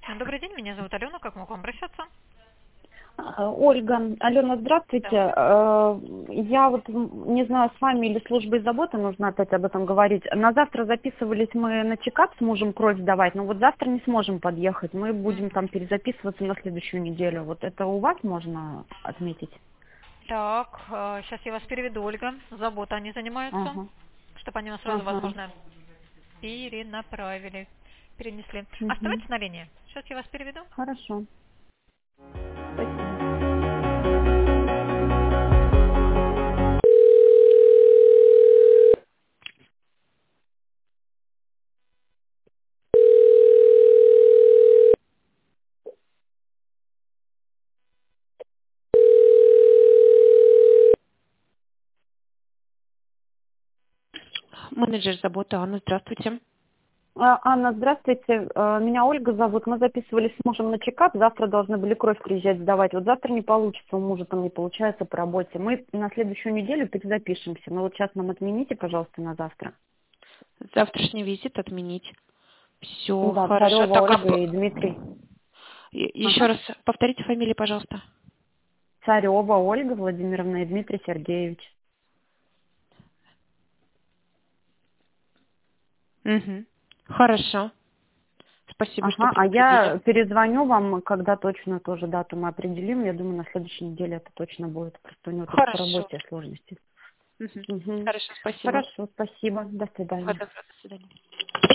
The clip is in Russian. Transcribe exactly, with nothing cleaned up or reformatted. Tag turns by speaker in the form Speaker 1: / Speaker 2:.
Speaker 1: Добрый день, меня зовут Алена, как могу обращаться?
Speaker 2: А, Ольга, Алена, здравствуйте.
Speaker 1: Да.
Speaker 2: Э, Я вот м, не знаю, с вами или службой заботы нужно опять об этом говорить. На завтра записывались мы на чекап с мужем кровь сдавать, но вот завтра не сможем подъехать. Мы будем
Speaker 1: Мгм.
Speaker 2: там перезаписываться на следующую неделю. Вот это у вас можно отметить?
Speaker 1: Так, сейчас я вас переведу, Ольга. Забота они занимаются,
Speaker 2: Ага,
Speaker 1: чтобы они нас сразу,
Speaker 2: ага.
Speaker 1: возможно, перенаправили, перенесли.
Speaker 2: Мгм.
Speaker 1: Оставайтесь на линии. Сейчас я вас переведу.
Speaker 2: Хорошо, спасибо.
Speaker 3: Менеджер заботы Анна, здравствуйте.
Speaker 2: А, Анна, здравствуйте. Э, Меня Ольга зовут. Мы записывались с мужем на чекап. Завтра должны были кровь приезжать сдавать. Вот завтра не получится, у мужа там не получается по работе. Мы на следующую неделю перезапишемся. Но вот сейчас нам отмените, пожалуйста, на завтра.
Speaker 3: Завтрашний визит отменить. Все,
Speaker 2: Да,
Speaker 3: хорошо.
Speaker 2: Царева
Speaker 3: Так, а
Speaker 2: Ольга
Speaker 3: п-
Speaker 2: и Дмитрий.
Speaker 3: е- еще
Speaker 2: Ага.
Speaker 3: раз повторите фамилии, пожалуйста.
Speaker 2: Царева Ольга Владимировна и Дмитрий Сергеевич.
Speaker 3: Угу. Хорошо. Спасибо, что
Speaker 2: Ага, а я
Speaker 3: предупредили.
Speaker 2: перезвоню вам, когда точно тоже дату мы определим. Я думаю, на следующей неделе это точно будет. Просто у него тут по
Speaker 3: Хорошо.
Speaker 2: работе сложности.
Speaker 3: Мгм.
Speaker 2: Угу.
Speaker 3: Хорошо, спасибо.
Speaker 2: Хорошо, спасибо. До
Speaker 3: Всего
Speaker 2: свидания.
Speaker 3: доброго, до свидания.